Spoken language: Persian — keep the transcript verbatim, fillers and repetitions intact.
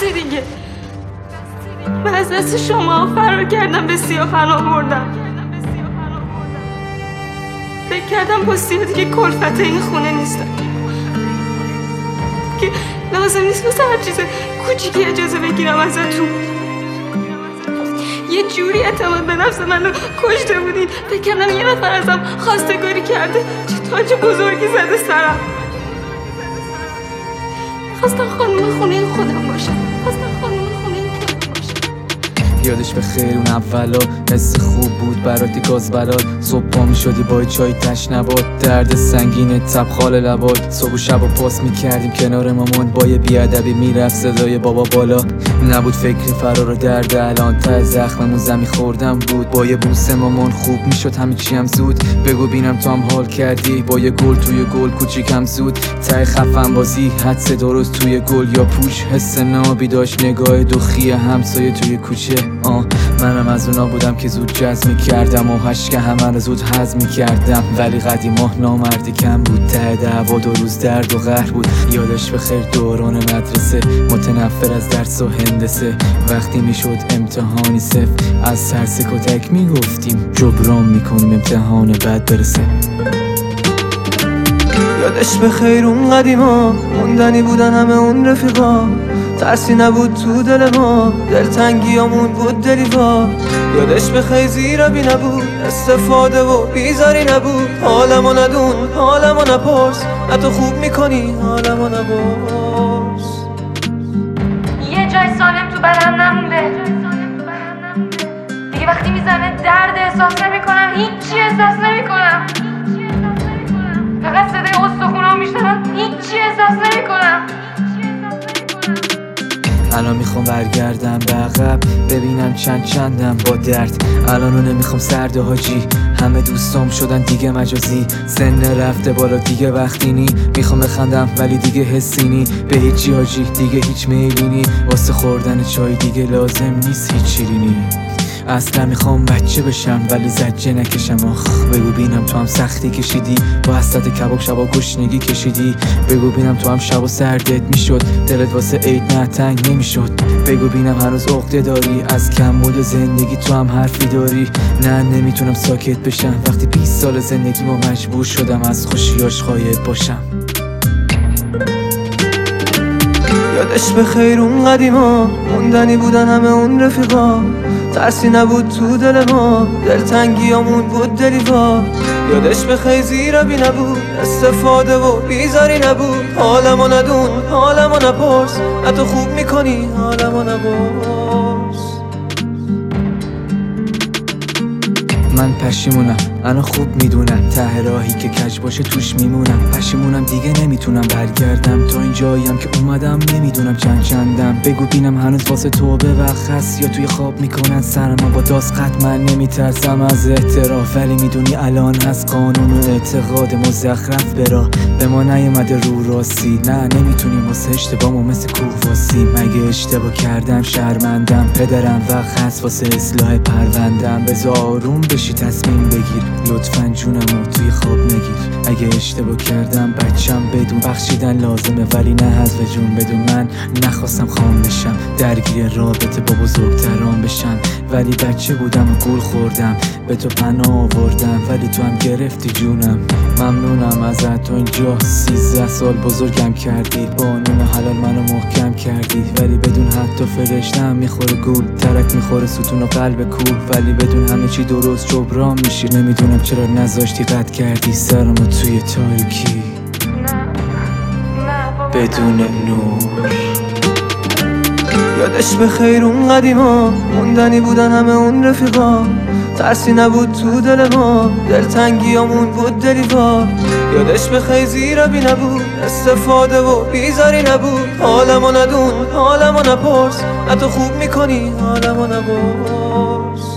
دیگه. من از دست شما فرار کردم، به سیاه پناه بردم. فکر کردم با سیاه دیگه کلفت این خونه نیستم، که لازم نیست واسه هر چیز کوچیکی اجازه بگیرم ازتون. یه جوری اعتماد به نفس منو کشته بودین، فکر کردم یه نفر ازم خواستگاری کرده، چه تاج بزرگی زده سرم. خواستم خانم خونه خودم باشم، خواستم خانم خونه خودم باشم. یادش به خیر اون اولا حس خوب بود براتی گاز بلاد. صبح پا می شدی با چای تشنبات، درد سنگین تبخال لبات. صبح و شب و پاس می کردیم کنار مامان، با یه بیادبی می رفت صدای بابا بالا. نبود فکر فرار و درد الان، ته زخممون زمی خوردم بود. با یه بوسه مامان خوب می شد همه چی هم زود. بگو بینم تو هم حال کردی، با یه گل توی گل کوچیکم زود. ته خفن بازی حدس درست توی گل یا پوش. حس نابی داشت نگاه دوخی همسایه توی کوچه. آه منم از اونا بودم که زود جذب می‌کردم و هشک همه رو زود هضم می‌کردم. ولی قدیما نامردی کم بود، ته دعوا دو روز درد و قهر بود. یادش بخیر دوران مدرسه، متنفر از درس و هندسه. وقتی میشد امتحانی صفر، از سر سکوتک میگفتیم جبران میکنیم امتحان بعد برسه. یادش بخیر اون قدیما، موندنی بودن همه اون رفیقا. ترسی نبود تو دل ما، دلتنگیامون بود دلیوا. یادش بخیر زیرابی نبود، استفاده و بیزاری نبود. حالمو ندون، حالمو نپرس، نه تو خوب میکنی حالمو نپرس. یه جای سالم تو بدن نمونده دیگه. وقتی میزنه درد احساس نمیکنم، هیچی احساس نمیکنم. فقط صدای استخونام میشنوم، هیچی احساس نمیکنم. الان میخوام برگردم به عقب، ببینم چند چندم با درد. الانو نمیخوام سرد حاجی، همه دوستام شدن دیگه مجازی. سن رفته بالا دیگه وقتی نی، میخوام بخندم ولی دیگه حسی نی. به هیچی حاجی دیگه هیچ میلینی، واسه خوردن چای دیگه لازم نیست هیچ شیرینی. اصلا میخوام بچه بشم ولی زجه نکشم. آخ بگو بینم تو هم سختی کشیدی، با حسرت کباب شبا گشنگی کشیدی. بگو بینم تو هم شبا سردت میشد، دلت واسه عید نه تنگ نمیشد. بگو بینم هنوز عقده داری، از کمبود زندگی تو هم حرفی داری. نه نمیتونم ساکت بشم وقتی بیست سال زندگیمو مجبور شدم از خوشیاش غایب باشم. یادش بخیر اون قدیما، موندنی بودن همه اون رفیقا. ترسی نبود تو دل ما، دلتنگیامون بود دلیوا. یادش بخیر زیرابی نبود، استفاده و بیزاری نبود. حالمو ندون، حالمو نپرس، نه تو خوب میکنی حالمو نپرس. من پشیمونم انا خوب میدونم، ته راهی که کج باشه توش میمونم. پشیمونم دیگه نمیتونم برگردم، تا این جاییم که اومدم نمیدونم چند چندم. بگو بینم هنوز واسه تو به وقت هست، یا توی خواب میکنن سرما با داستقط. من نمیترسم از اعتراف ولی میدونی الان هست قانون و اعتقاد مزخرف برا. به ما نیومده رو راستی، نه نمیتونیم واسه اشتباهمو مثل کوه واسی. مگه اشتباه کردم شرمندم، پدرم وقت هست واسه اصلاح پروندم. بذار آروم بشی تصمیم بگیر، لطفاً جونمو توی خواب نگیر. اگه اشتباه کردم بچم بدون، بخشیدن لازمه ولی نه حذف جون. بدون من نخواستم خام بشم، درگیر رابطه با بزرگتران بشم. ولی بچه بودم و گول خوردم، به تو پناه آوردم ولی تو هم گرفتی جونم. ممنونم ازت تو اینجا سیزده سال بزرگم کردی، با نون حلال منو محکم کردی. ولی بدون حتی فرشتم میخوره گول، ترک میخوره ستون و قلب کول. ولی بدون همه چی درست جبران میشی، نمیدونم چرا نذاشتی قطع کردی سرمو توی تاریکی بدون نور. یادش بخیر اون قدیما، موندنی بودن همه اون رفیقا. ترسی نبود تو دل ما، دلتنگیامون بود دلیوا. یادش بخیر زیرابی نبود، استفاده و بیزاری نبود. حالمو ندون، حالمو نپرس، نه تو خوب میکنی حالمو نپرس.